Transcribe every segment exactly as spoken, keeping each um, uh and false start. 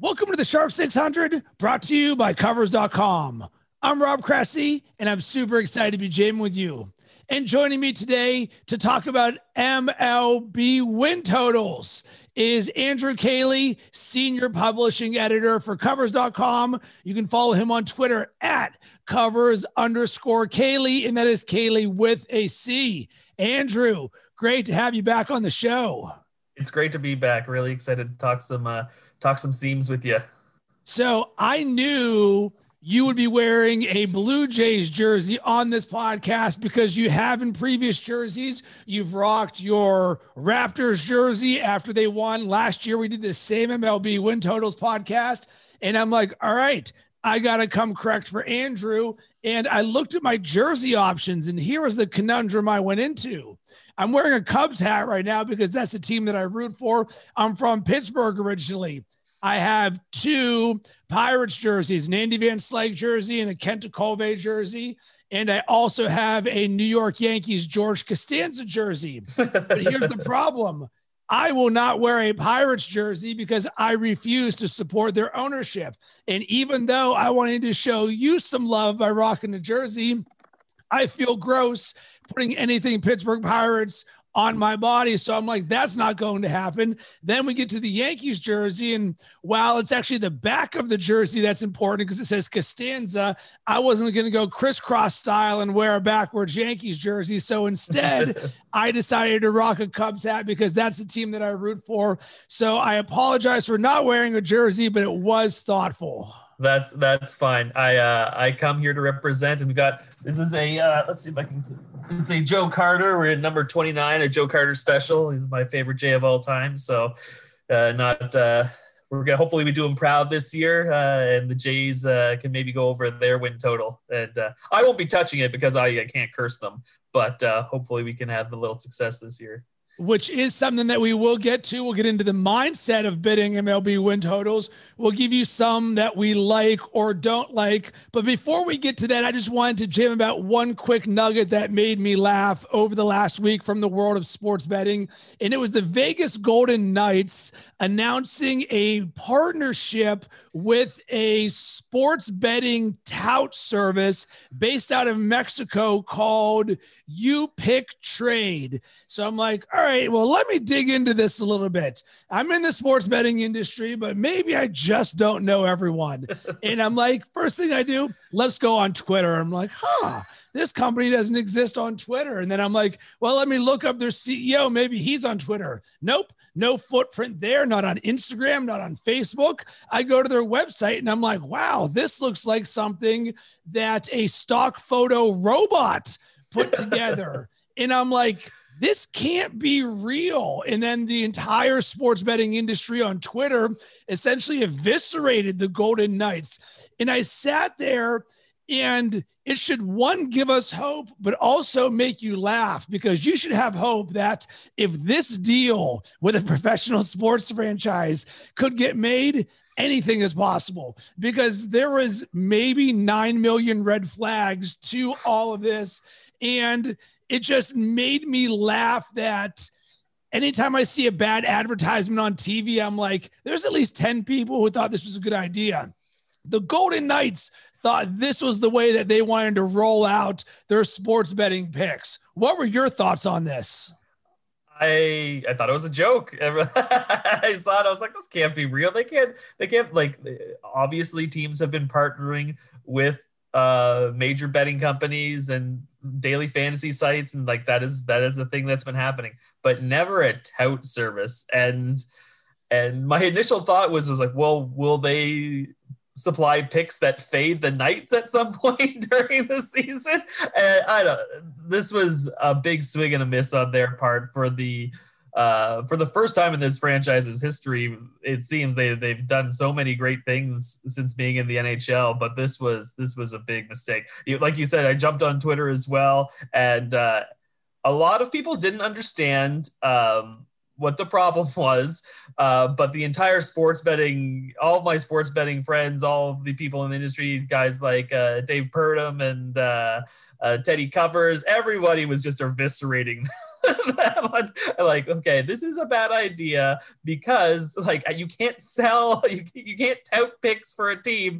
Welcome to the Sharp six hundred, brought to you by Covers dot com. I'm Rob Cressy, and I'm super excited to be jamming with you. And joining me today to talk about M L B win totals is Andrew Caley, Senior Publishing Editor for Covers dot com. You can follow him on Twitter at Covers underscore Caley, and that is Caley with a C. Andrew, great to have you back on the show. It's great to be back. Really excited to talk some uh, talk some seams with you. So I knew you would be wearing a Blue Jays jersey on this podcast because you have in previous jerseys. You've rocked your Raptors jersey after they won. Last year we did the same M L B win totals podcast. And I'm like, all right, I got to come correct for Andrew. And I looked at my jersey options, and here was the conundrum I went into. I'm wearing a Cubs hat right now because that's the team that I root for. I'm from Pittsburgh originally. I have two Pirates jerseys, an Andy Van Slyke jersey and a Kent Colvey jersey. And I also have a New York Yankees George Costanza jersey. But here's the problem. I will not wear a Pirates jersey because I refuse to support their ownership. And even though I wanted to show you some love by rocking the jersey, I feel gross putting anything Pittsburgh Pirates on my body. So I'm like, that's not going to happen. Then we get to the Yankees jersey, and while it's actually the back of the jersey that's important because it says Costanza, I wasn't going to go crisscross style and wear a backwards Yankees jersey. So instead, I decided to rock a Cubs hat because that's the team that I root for. So I apologize for not wearing a jersey, but it was thoughtful. That's that's fine. I uh, I come here to represent, and we got this is a uh, let's see if I can. It's a Joe Carter. We're at number twenty-nine, a Joe Carter special. He's my favorite J of all time. So, uh, not uh, we're gonna hopefully we do him proud this year, uh, and the Jays uh, can maybe go over their win total. And uh, I won't be touching it because I, I can't curse them, but uh, hopefully we can have a little success this year. Which is something that we will get to. We'll get into the mindset of bidding M L B win totals. We'll give you some that we like or don't like. But before we get to that, I just wanted to jam about one quick nugget that made me laugh over the last week from the world of sports betting. And it was the Vegas Golden Knights announcing a partnership with a sports betting tout service based out of Mexico called You Pick Trade. So I'm like, all right, well, let me dig into this a little bit. I'm in the sports betting industry, but maybe I just don't know everyone. And I'm like, first thing I do, let's go on Twitter. I'm like, huh, this company doesn't exist on Twitter. And then I'm like, well, let me look up their C E O. Maybe he's on Twitter. Nope. No footprint there. Not on Instagram, not on Facebook. I go to their website and I'm like, wow, this looks like something that a stock photo robot put together. And I'm like, this can't be real. And then the entire sports betting industry on Twitter essentially eviscerated the Golden Knights. And I sat there, and it should, one, give us hope, but also make you laugh, because you should have hope that if this deal with a professional sports franchise could get made, anything is possible, because there was maybe nine million red flags to all of this. And it just made me laugh that anytime I see a bad advertisement on T V, I'm like, there's at least ten people who thought this was a good idea. The Golden Knights thought this was the way that they wanted to roll out their sports betting picks. What were your thoughts on this? I I thought it was a joke. I saw it. I was like, this can't be real. They can't, they can't, like, obviously teams have been partnering with uh, major betting companies and daily fantasy sites. And like, that is, that is a thing that's been happening, but never a tout service. And, and my initial thought was, was like, well, will they supply picks that fade the Knights at some point during the season? And I don't, this was a big swing and a miss on their part for the, uh, for the first time in this franchise's history. It seems they, they've done so many great things since being in the N H L, but this was, this was a big mistake. You, like you said, I jumped on Twitter as well. And, uh, a lot of people didn't understand, um, what the problem was, uh, but the entire sports betting, all of my sports betting friends, all of the people in the industry, guys like uh, Dave Purdom and uh, uh, Teddy Covers, everybody was just eviscerating Like, okay, this is a bad idea because like you can't sell, you, you can't tout picks for a team.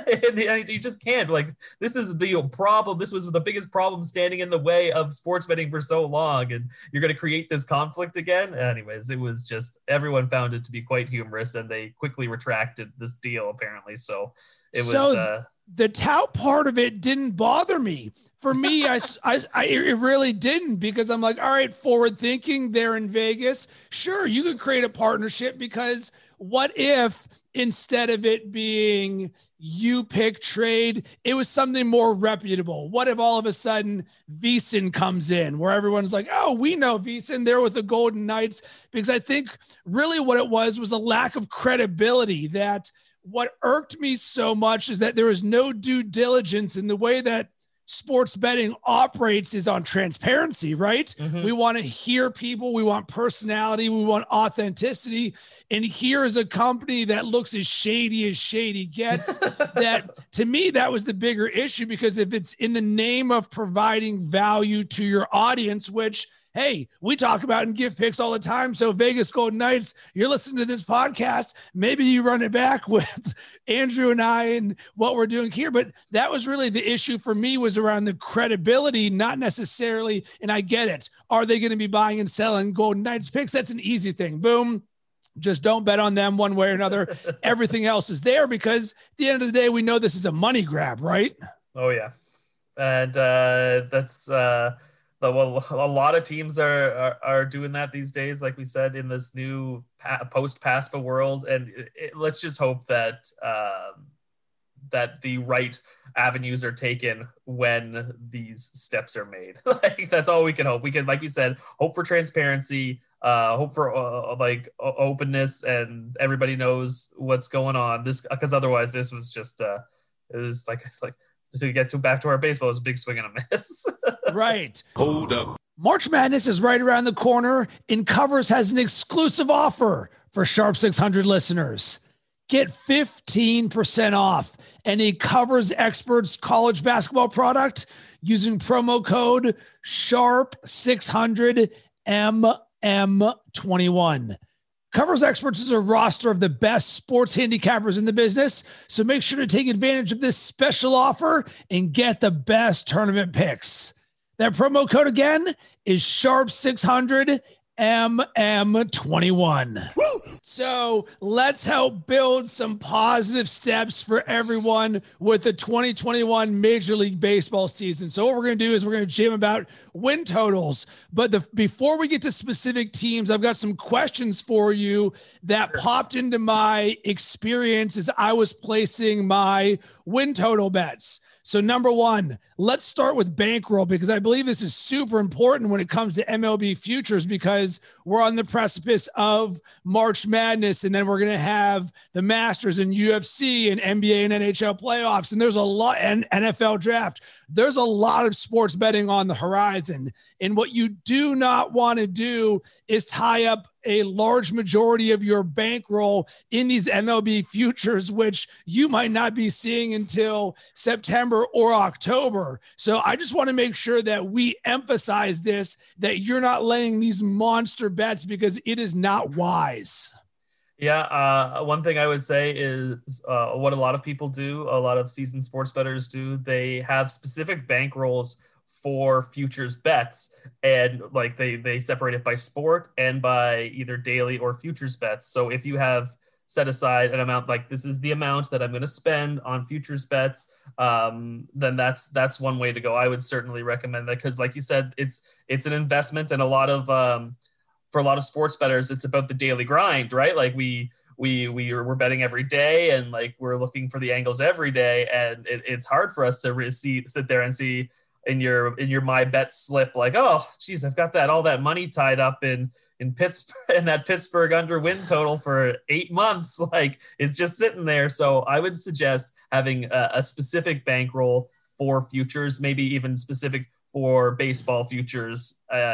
You just can't. Like, this is the problem. This was the biggest problem standing in the way of sports betting for so long, and you're going to create this conflict again. Anyways, it was just, everyone found it to be quite humorous, and they quickly retracted this deal apparently. So it was. So uh, the tout part of it didn't bother me. For me, I, I, I, it really didn't, because I'm like, all right, forward thinking, they're in Vegas. Sure, you could create a partnership, because what if instead of it being you pick trade, it was something more reputable? What if all of a sudden VSiN comes in, where everyone's like, oh, we know VSiN, they're with the Golden Knights? Because I think really what it was was a lack of credibility. That what irked me so much is that there was no due diligence in the way that sports betting operates is on transparency, right? Mm-hmm. We want to hear people. We want personality. We want authenticity. And here is a company that looks as shady as shady gets. That, to me, that was the bigger issue, because if it's in the name of providing value to your audience, which, hey, we talk about and give picks all the time. So Vegas Golden Knights, you're listening to this podcast, maybe you run it back with Andrew and I and what we're doing here. But that was really the issue for me, was around the credibility, not necessarily, and I get it, are they going to be buying and selling Golden Knights picks? That's an easy thing. Boom. Just don't bet on them one way or another. Everything else is there, because at the end of the day, we know this is a money grab, right? Oh, yeah. And uh, that's... Uh... Well, a lot of teams are, are are doing that these days, like we said, in this new pa- post-PASPA world. And it, it, let's just hope that um, that the right avenues are taken when these steps are made. Like, that's all we can hope. We can, like we said, hope for transparency, uh, hope for uh, like uh, openness, and everybody knows what's going on. This, because otherwise, this was just uh, it was like like. To get to back to our baseball, is a big swing and a miss. Right. Hold up. March Madness is right around the corner, and Covers has an exclusive offer for Sharp six hundred listeners. Get fifteen percent off any Covers Experts college basketball product using promo code sharp six hundred M M twenty-one. Covers Experts is a roster of the best sports handicappers in the business, so make sure to take advantage of this special offer and get the best tournament picks. That promo code again is sharp six hundred M M twenty-one. Woo! So let's help build some positive steps for everyone with the twenty twenty-one Major League Baseball season. So what we're going to do is we're going to jam about win totals. But the, before we get to specific teams, I've got some questions for you that sure. popped into my experience as I was placing my win total bets. So number one, let's start with bankroll, because I believe this is super important when it comes to M L B futures, because we're on the precipice of March Madness, and then we're going to have the Masters and U F C and N B A and N H L playoffs. And there's a lot, and N F L draft. There's a lot of sports betting on the horizon. And what you do not want to do is tie up a large majority of your bankroll in these M L B futures, which you might not be seeing until September or October. So I just want to make sure that we emphasize this, that you're not laying these monster bets, because it is not wise. Yeah, uh, one thing I would say is uh, what a lot of people do, a lot of seasoned sports bettors do, they have specific bankrolls for futures bets, and like they they separate it by sport and by either daily or futures bets. So if you have set aside an amount, like this is the amount that I'm going to spend on futures bets, um, then that's that's one way to go. I would certainly recommend that, because like you said, it's it's an investment, and a lot of um, for a lot of sports bettors, it's about the daily grind, right? Like we we we are, we're betting every day, and like we're looking for the angles every day, and it, it's hard for us to re- see, sit there and see in your in your my bet slip, like, oh geez, I've got that all that money tied up in in Pittsburgh, and that Pittsburgh under win total for eight months, like it's just sitting there. So I would suggest having a, a specific bankroll for futures, maybe even specific for baseball futures, uh,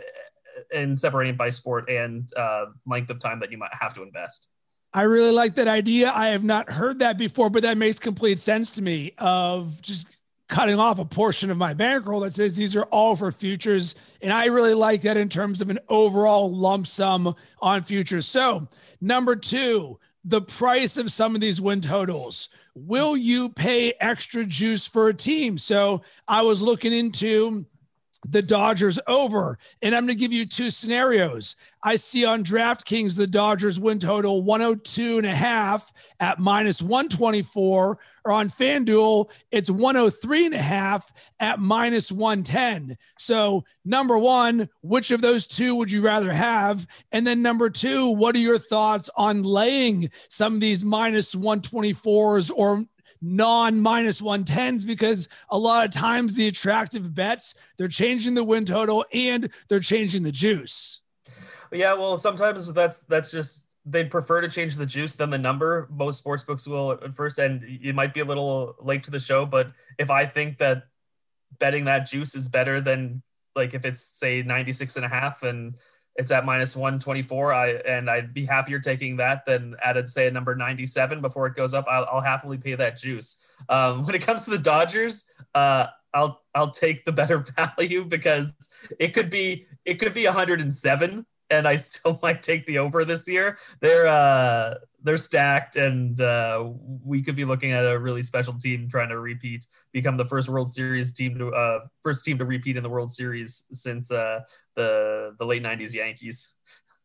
and separating by sport and uh, length of time that you might have to invest. I really like that idea. I have not heard that before, but that makes complete sense to me, of just cutting off a portion of my bankroll that says these are all for futures. And I really like that in terms of an overall lump sum on futures. So number two, the price of some of these win totals. Will you pay extra juice for a team? So I was looking into the Dodgers over, and I'm going to give you two scenarios. I see on DraftKings, the Dodgers win total one oh two and a half at minus one twenty-four, or on FanDuel, it's one oh three and a half at minus one ten. So number one, which of those two would you rather have? And then number two, what are your thoughts on laying some of these minus one twenty-fours or non minus one tens? Because a lot of times the attractive bets, they're changing the win total and they're changing the juice. Yeah, well, sometimes that's that's just they'd prefer to change the juice than the number. Most sportsbooks will at first, and you might be a little late to the show, but if I think that betting that juice is better than, like, if it's say ninety-six and a half and it's at minus one twenty-four, I and I'd be happier taking that than added, say, a number ninety-seven before it goes up. I'll, I'll happily pay that juice. Um, when it comes to the Dodgers, uh, I'll I'll take the better value, because it could be it could be one hundred seven, and I still might take the over this year. They're uh, they're stacked, and uh, we could be looking at a really special team trying to repeat, become the first World Series team to uh, first team to repeat in the World Series since uh, the the late nineties Yankees.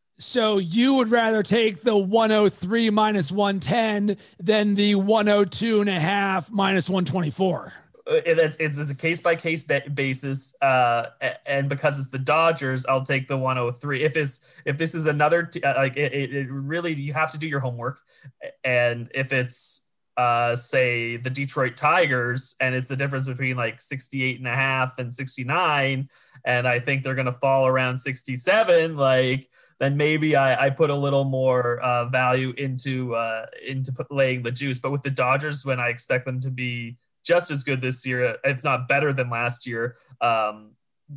So you would rather take the one oh three minus one ten than the one oh two and a half minus one twenty-four. It's, it's, it's a case-by-case basis, uh, and because it's the Dodgers, I'll take the one oh three. If it's if this is another t- like it, it really, you have to do your homework, and if it's uh, say the Detroit Tigers, and it's the difference between like sixty-eight and a half and sixty-nine, and I think they're gonna fall around sixty-seven, like, then maybe I, I put a little more uh, value into uh, into laying the juice. But with the Dodgers, when I expect them to be just as good this year, if not better than last year, um,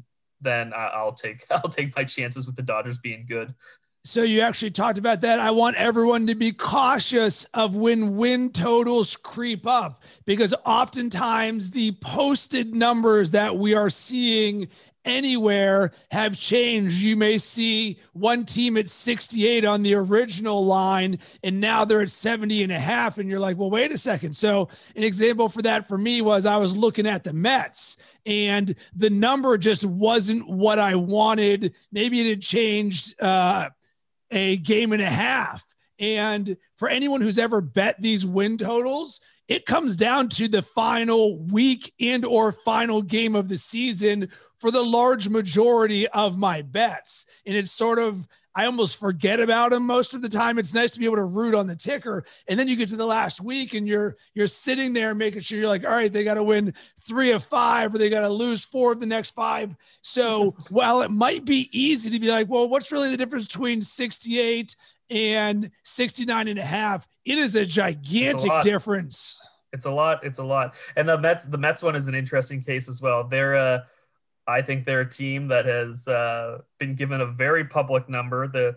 then I'll take I'll take my chances with the Dodgers being good. So you actually talked about that. I want everyone to be cautious of when win totals creep up, because oftentimes the posted numbers that we are seeing anywhere have changed. You may see one team at sixty-eight on the original line, and now they're at seventy and a half. And you're like, well, wait a second. So an example for that for me was I was looking at the Mets, and the number just wasn't what I wanted. Maybe it had changed uh, a game and a half. And for anyone who's ever bet these win totals, it comes down to the final week and or final game of the season for the large majority of my bets. And it's sort of, I almost forget about them most of the time. It's nice to be able to root on the ticker. And then you get to the last week and you're, you're sitting there making sure you're like, all right, they got to win three of five, or they got to lose four of the next five. So while it might be easy to be like, well, what's really the difference between sixty-eight and sixty-nine and a half? It is a gigantic a difference. It's a lot. It's a lot. And the Mets, the Mets one is an interesting case as well. They're uh I think they're a team that has uh, been given a very public number. The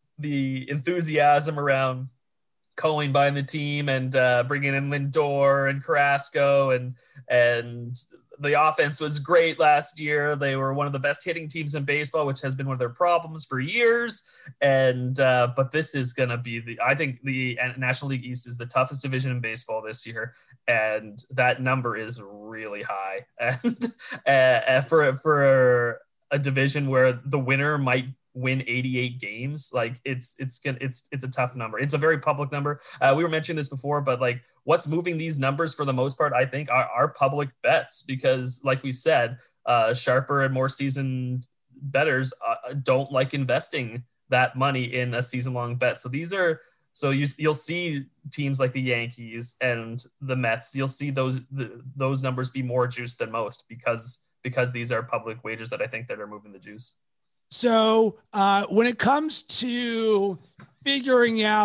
the enthusiasm around Cohen buying the team and uh, bringing in Lindor and Carrasco, and and the offense was great last year. They were one of the best hitting teams in baseball, which has been one of their problems for years. And uh, but this is going to be the I think the National League East is the toughest division in baseball this year, and that number is really high. And uh, for for a division where the winner might win eighty-eight games, like it's it's gonna it's it's a tough number. It's a very public number. Uh, we were mentioning this before, but like what's moving these numbers for the most part, I think, are, are public bets, because like we said, uh, sharper and more seasoned bettors uh, don't like investing that money in a season-long bet. So these are so you you'll see teams like the Yankees and the Mets. You'll see those the, those numbers be more juiced than most because because these are public wagers that I think that are moving the juice. So uh, when it comes to figuring out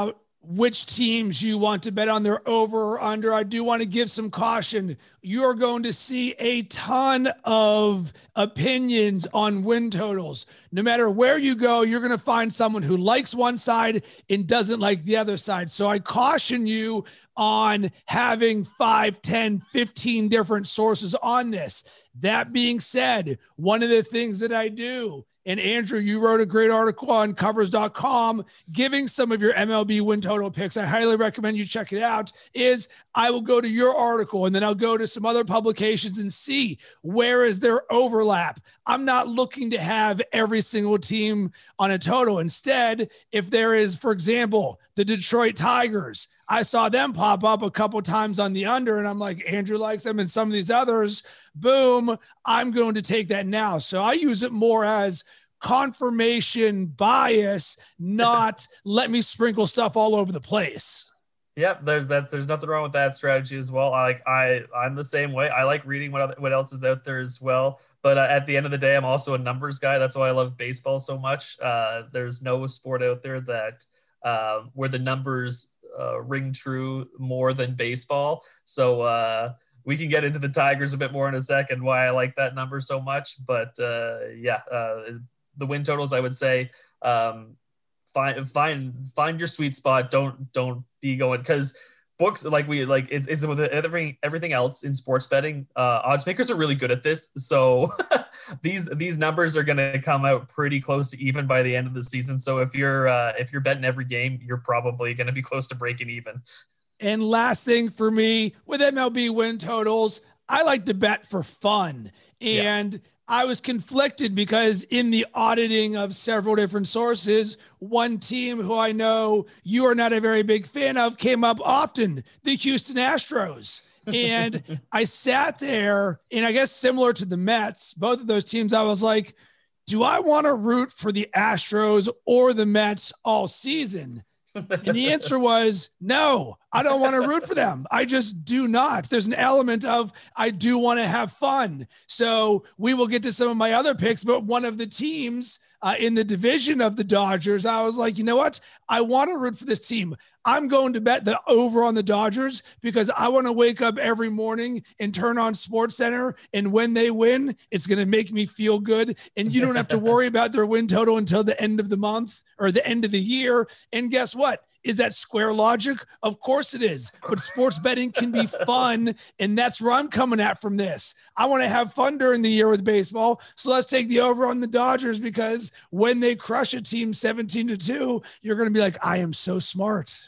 which teams you want to bet on their over or under. I do want to give some caution. You're going to see a ton of opinions on win totals. No matter where you go, you're going to find someone who likes one side and doesn't like the other side. So I caution you on having five, ten, fifteen different sources on this. That being said, one of the things that I do, and Andrew, you wrote a great article on covers dot com giving some of your M L B win total picks. I highly recommend you check it out. Is I will go to your article and then I'll go to some other publications and see where is their overlap. I'm not looking to have every single team on a total. Instead, if there is, for example, the Detroit Tigers, I saw them pop up a couple times on the under, and I'm like, Andrew likes them, and some of these others, boom, I'm going to take that now. So I use it more as confirmation bias, not let me sprinkle stuff all over the place. Yep, there's that. There's nothing wrong with that strategy as well. I like I I'm the same way. I like reading what other, what else is out there as well. But uh, at the end of the day, I'm also a numbers guy. That's why I love baseball so much. Uh, there's no sport out there that uh, where the numbers Uh, ring true more than baseball. So uh, we can get into the Tigers a bit more in a second, why I like that number so much. But uh, yeah, uh, the win totals, I would say, um, find find find your sweet spot. Don't don't be going, because books like we like it, it's with everything everything else in sports betting. Uh, odds makers are really good at this, so these these numbers are going to come out pretty close to even by the end of the season. So if you're uh, if you're betting every game, you're probably going to be close to breaking even. And last thing for me with M L B win totals, I like to bet for fun. And yeah. I was conflicted because in the auditing of several different sources, one team who I know you are not a very big fan of came up often, the Houston Astros. And I sat there, and I guess similar to the Mets, both of those teams, I was like, do I want to root for the Astros or the Mets all season? And the answer was no, I don't want to root for them. I just do not. There's an element of I do want to have fun. So we will get to some of my other picks, but one of the teams uh, in the division of the Dodgers, I was like, you know what? I want to root for this team. I'm going to bet the over on the Dodgers because I want to wake up every morning and turn on SportsCenter. And when they win, it's going to make me feel good. And you don't have to worry about their win total until the end of the month or the end of the year. And guess what? Is that square logic? Of course it is. But sports betting can be fun. And that's where I'm coming at from this. I want to have fun during the year with baseball. So let's take the over on the Dodgers, because when they crush a team seventeen to two, you're going to be like, I am so smart.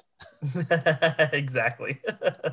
Exactly.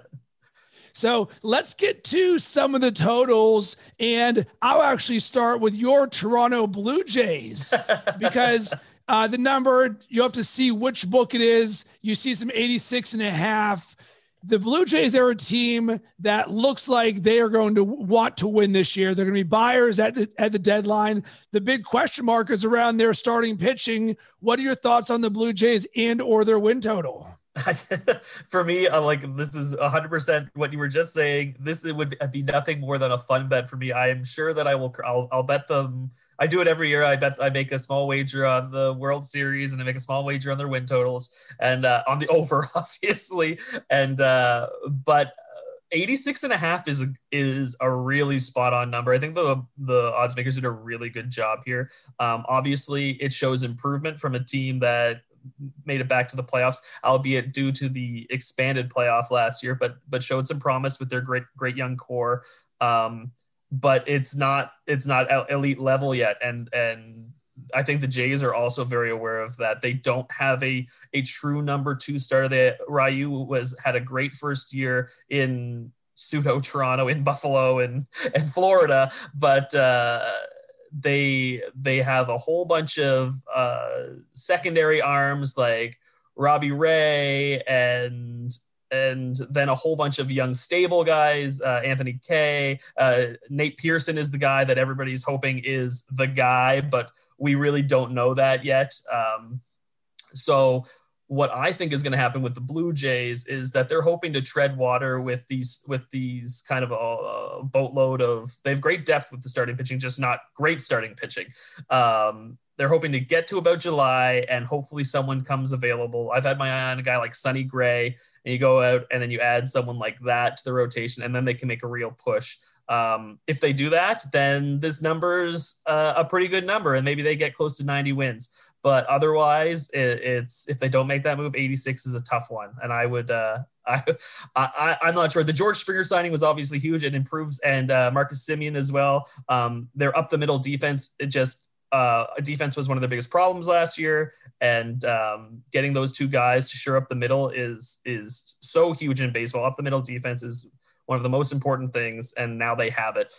So let's get to some of the totals, and I'll actually start with your Toronto Blue Jays because uh, the number, you have to see which book it is. You see some eighty-six and a half. The Blue Jays are a team that looks like they are going to want to win this year. They're going to be buyers at the, at the deadline. The big question mark is around their starting pitching. What are your thoughts on the Blue Jays and or their win total? For me, I'm like, this is one hundred percent what you were just saying. This it would be nothing more than a fun bet for me. I am sure that I will. I'll, I'll bet them. I do it every year. I bet I make a small wager on the World Series, and I make a small wager on their win totals and uh, on the over, obviously. And uh, but eighty-six and a half is is a really spot on number. I think the the odds makers did a really good job here. Um, obviously, it shows improvement from a team that made it back to the playoffs, albeit due to the expanded playoff last year, but but showed some promise with their great great young core. Um, but it's not it's not elite level yet, and and I think the Jays are also very aware of that. They don't have a a true number two starter. They, Ryu was had a great first year in pseudo Toronto, in Buffalo, and and Florida, but. Uh, They they have a whole bunch of uh, secondary arms like Robbie Ray and and then a whole bunch of young stable guys. Uh, Anthony Kay, uh, Nate Pearson is the guy that everybody's hoping is the guy, but we really don't know that yet. Um, so what I think is going to happen with the Blue Jays is that they're hoping to tread water with these with these kind of a, a boatload of, they have great depth with the starting pitching, just not great starting pitching. Um, they're hoping to get to about July and hopefully someone comes available. I've had my eye on a guy like Sonny Gray, and you go out and then you add someone like that to the rotation, and then they can make a real push. Um, if they do that, then this number's uh, a pretty good number, and maybe they get close to ninety wins. But otherwise, it, it's if they don't make that move, eighty-six is a tough one. And I would, uh, I, I, I'm not sure. The George Springer signing was obviously huge. It improves, and uh, Marcus Semien as well. Um, their up the middle defense, it just uh, defense was one of the biggest problems last year, and um, getting those two guys to shore up the middle is is so huge in baseball. Up the middle defense is one of the most important things, and now they have it.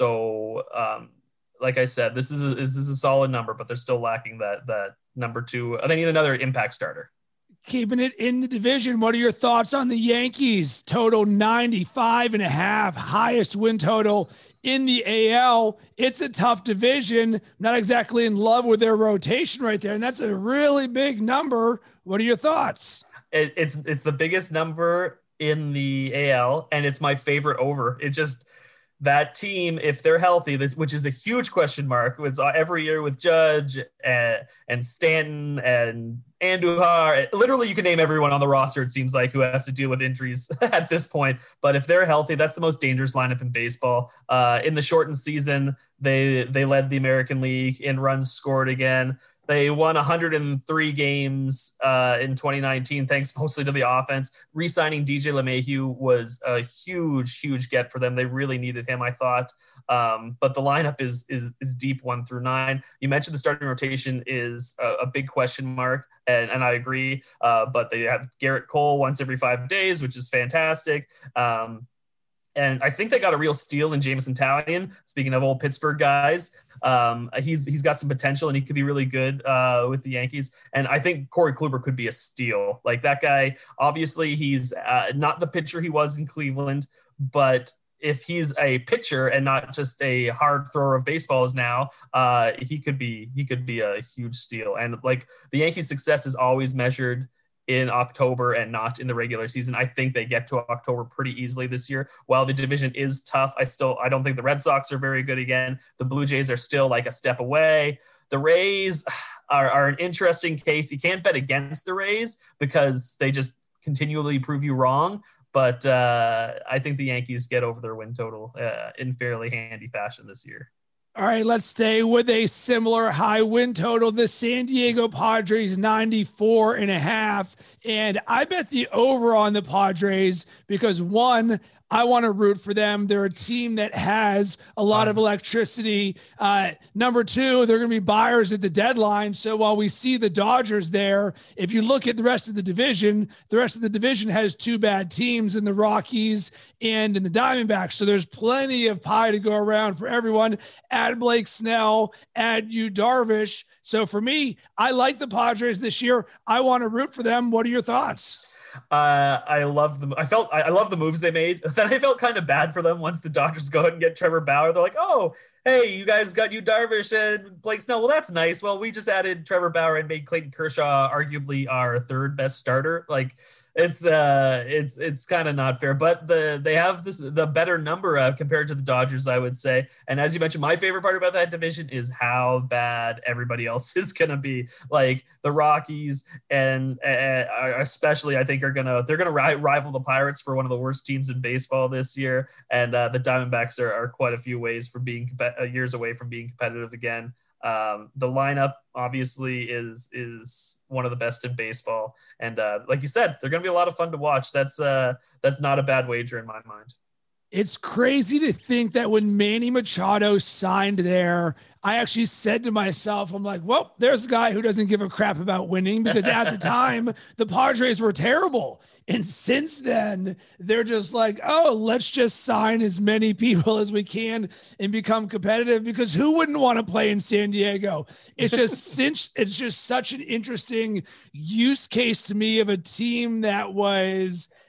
So. Um, Like I said, this is a, this is a solid number, but they're still lacking that that number two. They need another impact starter. Keeping it in the division, what are your thoughts on the Yankees? Total ninety-five and a half, highest win total in the A L. It's a tough division. Not exactly in love with their rotation right there, and that's a really big number. What are your thoughts? It, it's it's the biggest number in the A L, and it's my favorite over. It just. That team, if they're healthy, this which is a huge question mark. It's every year with Judge and, and Stanton and Andujar. Literally, you can name everyone on the roster, it seems like, who has to deal with injuries at this point. But if they're healthy, that's the most dangerous lineup in baseball. Uh, in the shortened season, they they led the American League in runs scored again. They won one hundred three games uh, in twenty nineteen, thanks mostly to the offense. Re-signing D J LeMahieu was a huge, huge get for them. They really needed him, I thought. Um, but the lineup is is is deep one through nine. You mentioned the starting rotation is a, a big question mark, and, and I agree. Uh, but they have Garrett Cole once every five days, which is fantastic. Um, And I think they got a real steal in Jameson Taillon. Speaking of old Pittsburgh guys, um, he's he's got some potential, and he could be really good uh, with the Yankees. And I think Corey Kluber could be a steal. Like that guy, obviously he's uh, not the pitcher he was in Cleveland, but if he's a pitcher and not just a hard thrower of baseballs now, uh, he could be he could be a huge steal. And like the Yankees' success is always measured in October and not in the regular season. I think they get to October pretty easily this year. While the division is tough, I still, I don't think the Red Sox are very good again. The Blue Jays are still like a step away. The Rays are, are an interesting case. You can't bet against the Rays because they just continually prove you wrong. But uh, I think the Yankees get over their win total uh, in fairly handy fashion this year. All right, let's stay with a similar high win total. The San Diego Padres, ninety-four and a half. And I bet the over on the Padres because, one, I want to root for them. They're a team that has a lot of electricity. Uh, number two, they're going to be buyers at the deadline. So while we see the Dodgers there, if you look at the rest of the division, the rest of the division has two bad teams in the Rockies and in the Diamondbacks. So there's plenty of pie to go around for everyone. Add Blake Snell, add Yu Darvish. So for me, I like the Padres this year. I want to root for them. What are your thoughts? Uh, I love them. I felt I, I love the moves they made. Then I felt kind of bad for them once the Dodgers go ahead and get Trevor Bauer. They're like, oh, hey, you guys got Yu Darvish and Blake Snell. Well, that's nice. Well, we just added Trevor Bauer and made Clayton Kershaw arguably our third best starter. Like, it's uh, it's it's kind of not fair. But the they have this the better number uh, compared to the Dodgers, I would say. And as you mentioned, my favorite part about that division is how bad everybody else is gonna be. Like the Rockies and uh, especially, I think are gonna they're gonna ri- rival the Pirates for one of the worst teams in baseball this year. And uh, the Diamondbacks are, are quite a few ways from being uh, years away from being competitive again. Um, the lineup obviously is is one of the best in baseball, and uh, like you said, they're going to be a lot of fun to watch. That's uh, that's not a bad wager in my mind. It's crazy to think that when Manny Machado signed there, I actually said to myself, I'm like, well, there's a guy who doesn't give a crap about winning, because at the time the Padres were terrible. And since then, they're just like, oh, let's just sign as many people as we can and become competitive, because who wouldn't want to play in San Diego? It's just since it's just such an interesting use case to me of a team that was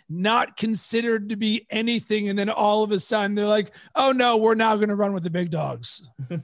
not considered to be anything. And then all of a sudden they're like, oh no, we're now going to run with the big dogs.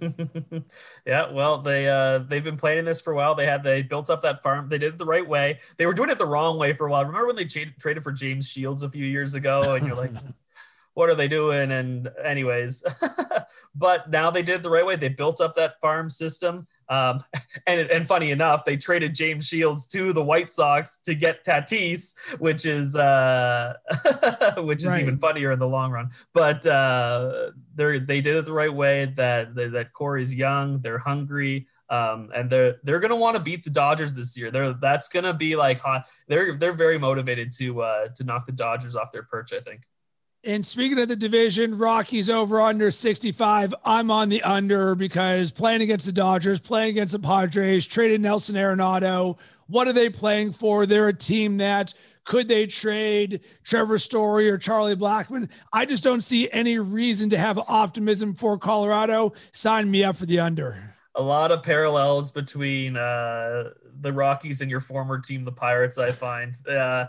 Yeah, well, they uh, they've been planning this for a while. They had they built up that farm. They did it the right way. They were doing it the wrong way for a while. Remember when they tra- traded for James Shields a few years ago? And you're like, what are they doing? And anyways, but now they did it the right way. They built up that farm system. Um, and, and funny enough, they traded James Shields to the White Sox to get Tatis, which is uh, which is right. even funnier in the long run. But uh, they they did it the right way. That that core is young, they're hungry, um, and they're they're gonna want to beat the Dodgers this year. They're that's gonna be like hot. They're they're very motivated to uh, to knock the Dodgers off their perch, I think. And speaking of the division, Rockies over under sixty-five. I'm on the under because playing against the Dodgers, playing against the Padres, traded Nelson Arenado. What are they playing for? They're a team that could they trade Trevor Story or Charlie Blackmon? I just don't see any reason to have optimism for Colorado. Sign me up for the under. A lot of parallels between uh, the Rockies and your former team, the Pirates, I find. Uh,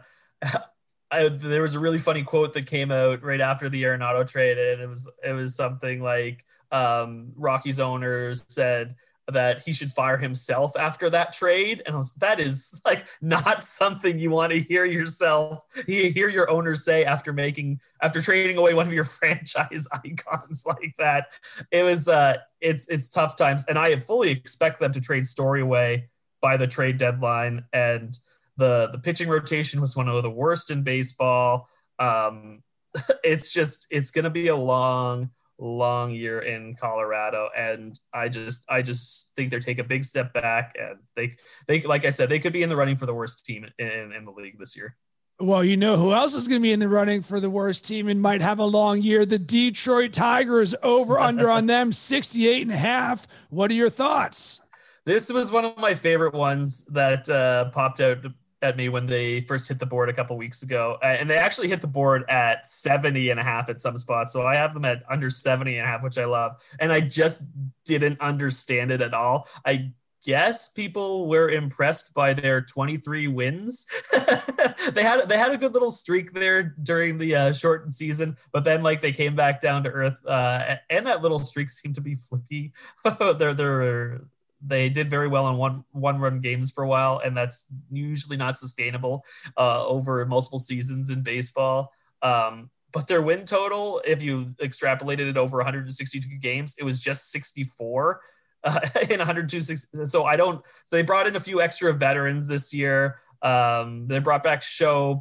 I, there was a really funny quote that came out right after the Arenado trade, and it was it was something like um, Rocky's owners said that he should fire himself after that trade, and I was, that is like not something you want to hear yourself you hear your owners say after making after trading away one of your franchise icons like that. It was uh, it's it's tough times, and I fully expect them to trade Story away by the trade deadline. And The the pitching rotation was one of the worst in baseball. Um, it's just it's going to be a long, long year in Colorado, and I just I just think they're taking a big step back, and they they like I said, they could be in the running for the worst team in, in the league this year. Well, you know who else is going to be in the running for the worst team and might have a long year? The Detroit Tigers. Over under on them sixty-eight and a half. What are your thoughts? This was one of my favorite ones that uh, popped out at me when they first hit the board a couple weeks ago. Uh, and they actually hit the board at seventy and a half at some spots. So I have them at under seventy and a half, which I love. And I just didn't understand it at all. I guess people were impressed by their twenty-three wins. they had, they had a good little streak there during the uh, shortened season, but then like they came back down to earth uh, and that little streak seemed to be fluky. they're, they're, They did very well on one one run games for a while, and that's usually not sustainable uh, over multiple seasons in baseball. Um, but their win total, if you extrapolated it over one hundred sixty-two games, it was just sixty-four uh, in one hundred two. So I don't. So they brought in a few extra veterans this year. Um, they brought back Show,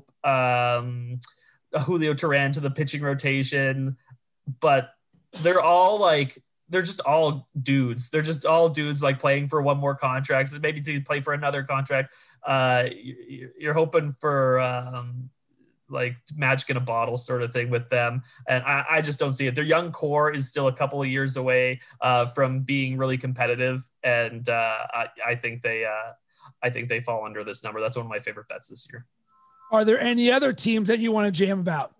um, Julio Teheran to the pitching rotation, but they're all like. They're just all dudes. They're just all dudes like playing for one more contract. So maybe to play for another contract. Uh, you're hoping for um, like magic in a bottle sort of thing with them. And I, I just don't see it. Their young core is still a couple of years away uh, from being really competitive. And uh, I, I think they, uh, I think they fall under this number. That's one of my favorite bets this year. Are there any other teams that you want to jam about?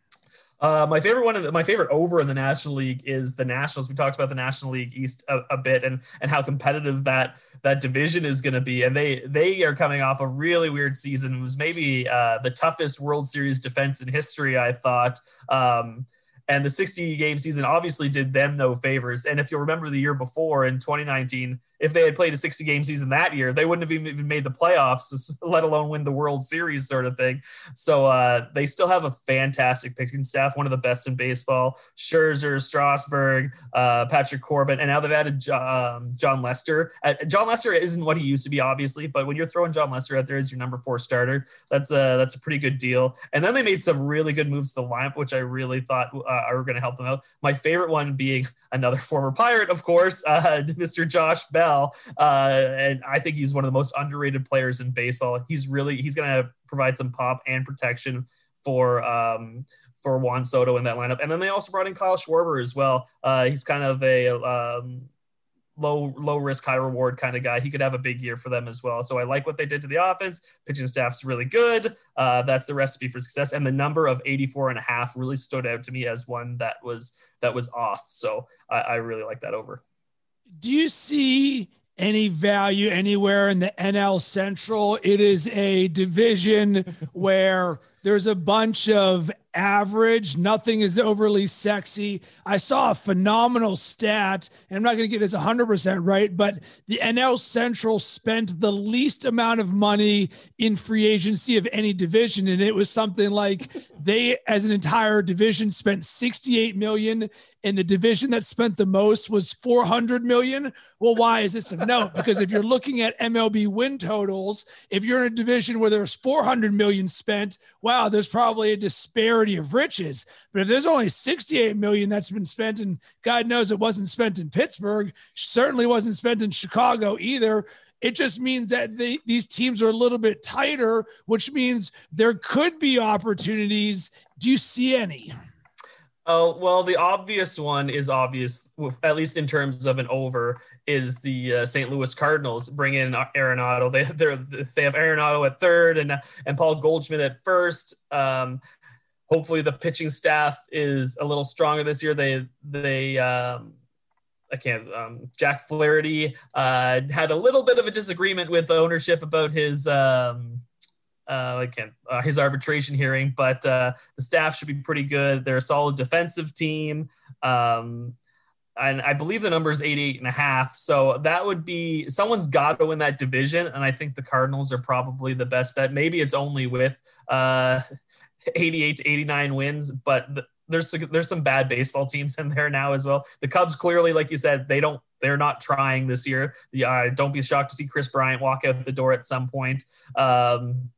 Uh, my favorite one, my favorite over in the National League is the Nationals. We talked about the National League East a, a bit and and how competitive that that division is going to be. And they they are coming off a really weird season. It was maybe uh, the toughest World Series defense in history, I thought. Um, and the sixty game season obviously did them no favors. And if you'll remember the year before in twenty nineteen, if they had played a sixty game season that year, they wouldn't have even made the playoffs, let alone win the World Series sort of thing. So uh, they still have a fantastic pitching staff, one of the best in baseball. Scherzer, Strasburg, uh, Patrick Corbin, and now they've added um, John Lester. Uh, John Lester isn't what he used to be, obviously, but when you're throwing John Lester out there as your number four starter, that's a, that's a pretty good deal. And then they made some really good moves to the lineup, which I really thought uh, are going to help them out. My favorite one being another former Pirate, of course, uh, Mister Josh Bell. Uh, and I think he's one of the most underrated players in baseball. He's really, he's going to provide some pop and protection for, um, for Juan Soto in that lineup. And then they also brought in Kyle Schwarber as well. Uh, he's kind of a, um, low, low risk, high reward kind of guy. He could have a big year for them as well. So I like what they did to the offense. Pitching staff's really good. Uh, that's the recipe for success. And the number of eighty-four and a half really stood out to me as one that was, that was off. So I, I really like that over. Do you see any value anywhere in the N L Central? It is a division where There's a bunch of average. Nothing is overly sexy. I saw a phenomenal stat, and I'm not going to get this one hundred percent right, but the N L Central spent the least amount of money in free agency of any division. And it was something like they, as an entire division, spent sixty-eight million, and the division that spent the most was four hundred million. Well, why is this a note? Because if you're looking at M L B win totals, if you're in a division where there's four hundred million spent, wow, there's probably a disparity of riches. But if there's only sixty-eight million that's been spent, and God knows it wasn't spent in Pittsburgh, certainly wasn't spent in Chicago either, it just means that they, these teams are a little bit tighter, which means there could be opportunities. Do you see any? Oh, well, the obvious one is obvious, at least in terms of an over, is the uh, Saint Louis Cardinals bring in Arenado. They they're, they have Arenado at third and and Paul Goldschmidt at first. Um, hopefully, the pitching staff is a little stronger this year. They they um, I can't. Um, Jack Flaherty uh, had a little bit of a disagreement with ownership about his. Um, Uh, I can't, uh, his arbitration hearing, but uh, the staff should be pretty good. They're a solid defensive team. Um, and I believe the number is eighty-eight and a half. So that would be, someone's got to win that division. And I think the Cardinals are probably the best bet. Maybe it's only with uh, eighty-eight to eighty-nine wins, but the, there's, there's some bad baseball teams in there now as well. The Cubs clearly, like you said, they don't, they're not trying this year. The, uh, don't be shocked to see Chris Bryant walk out the door at some point. Um,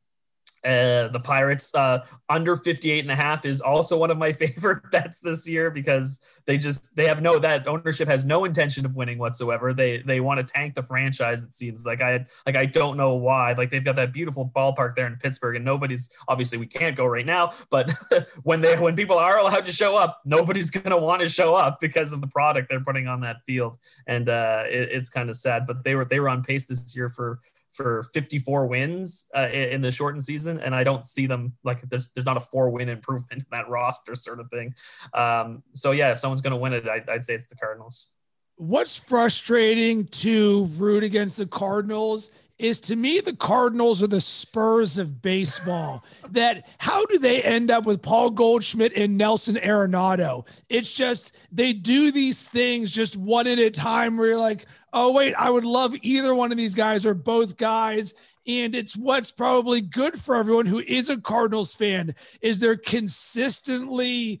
Uh, the Pirates uh, under fifty-eight and a half is also one of my favorite bets this year because they just, they have no, that ownership has no intention of winning whatsoever. They, they want to tank the franchise. It seems like I, like, I don't know why. Like they've got that beautiful ballpark there in Pittsburgh and nobody's, obviously we can't go right now, but when they, when people are allowed to show up, nobody's going to want to show up because of the product they're putting on that field. And uh, it, it's kind of sad, but they were, they were on pace this year for, for fifty-four wins uh, in the shortened season. And I don't see them like there's, there's not a four win improvement in that roster sort of thing. Um, so yeah, if someone's going to win it, I, I'd say it's the Cardinals. What's frustrating to root against the Cardinals is, to me, the Cardinals are the Spurs of baseball. That how do they end up with Paul Goldschmidt and Nelson Arenado? It's just, they do these things just one at a time where you're like, oh wait, I would love either one of these guys or both guys. And it's what's probably good for everyone who is a Cardinals fan is they're consistently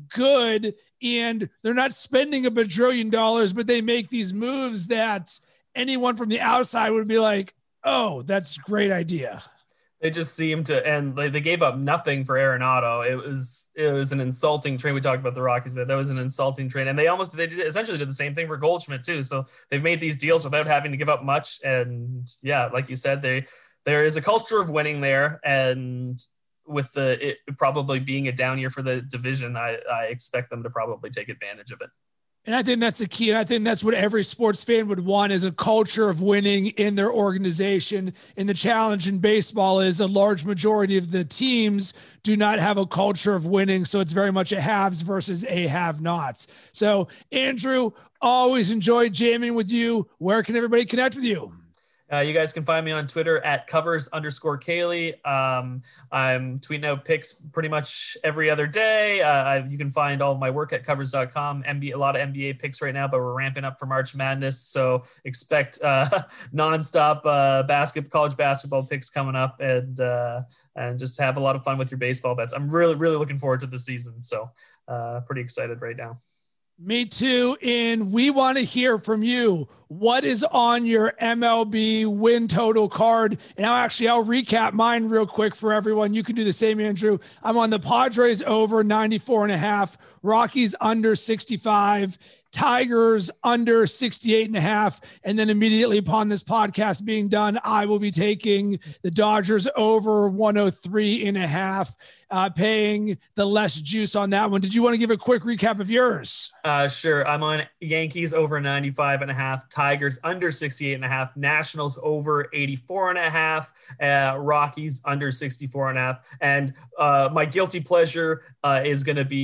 good and they're not spending a bajillion dollars, but they make these moves that anyone from the outside would be like, oh, that's a great idea. They just seem to, and like, they gave up nothing for Arenado. It was, it was an insulting trade. We talked about the Rockies, but that was an insulting trade. And they almost, they did essentially did the same thing for Goldschmidt too. So they've made these deals without having to give up much. And yeah, like you said, they, there is a culture of winning there. And with the, it probably being a down year for the division, I, I expect them to probably take advantage of it. And I think that's the key. And I think that's what every sports fan would want, is a culture of winning in their organization. And the challenge in baseball is a large majority of the teams do not have a culture of winning. So it's very much a haves versus a have nots. So Andrew, always enjoyed jamming with you. Where can everybody connect with you? Uh, you guys can find me on Twitter at covers underscore Kaylee. Um, I'm tweeting out picks pretty much every other day. Uh, I, you can find all of my work at covers dot com. N B A, a lot of N B A picks right now, but we're ramping up for March Madness. So expect uh, nonstop uh, basket, college basketball picks coming up, and uh, and just have a lot of fun with your baseball bets. I'm really, really looking forward to the season. So uh, pretty excited right now. Me too. And we want to hear from you. What is on your M L B win total card? And I'll actually, I'll recap mine real quick for everyone. You can do the same, Andrew. I'm on the Padres over ninety-four and a half, Rockies under sixty-five, Tigers under sixty-eight and a half. And then immediately upon this podcast being done, I will be taking the Dodgers over one oh three and a half, uh, paying the less juice on that one. Did you want to give a quick recap of yours? Uh, sure. I'm on Yankees over ninety-five and a half, Tigers under sixty-eight and a half, Nationals over eighty-four and a half, uh, Rockies under sixty-four and a half. And uh, my guilty pleasure uh, is going to be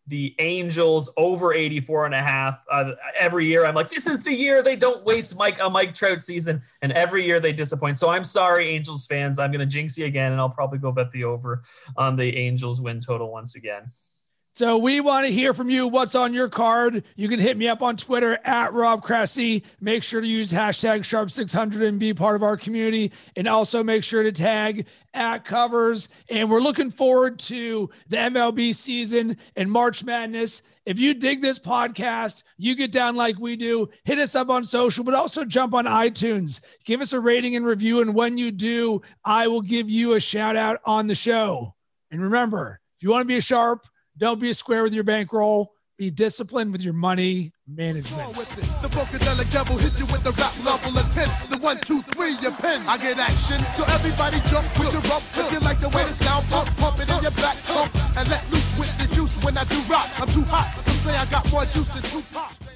the Angels over eighty-four and a half. Uh, every year I'm like, this is the year they don't waste Mike a Mike Trout season, and every year they disappoint. So I'm sorry, Angels fans. I'm going to jinx you again, and I'll probably go bet the over on the Angels win total once again. So we want to hear from you. What's on your card? You can hit me up on Twitter at Rob Cressy. Make sure to use hashtag Sharp six hundred and be part of our community. And also make sure to tag at Covers. And we're looking forward to the M L B season and March Madness. If you dig this podcast, you get down like we do, hit us up on social, but also jump on iTunes. Give us a rating and review. And when you do, I will give you a shout out on the show. And remember, if you want to be a sharp, don't be a square with your bankroll. Be disciplined with your money management. The Funkadelic Devil hit you with the rap level of ten. The one, two, three, your pen. I get action. So everybody jump with your rump. If you like the way the sound pump, pump it in your back trunk. And let loose with the juice when I do rock. I'm too hot. Some say I got more juice than Tupac.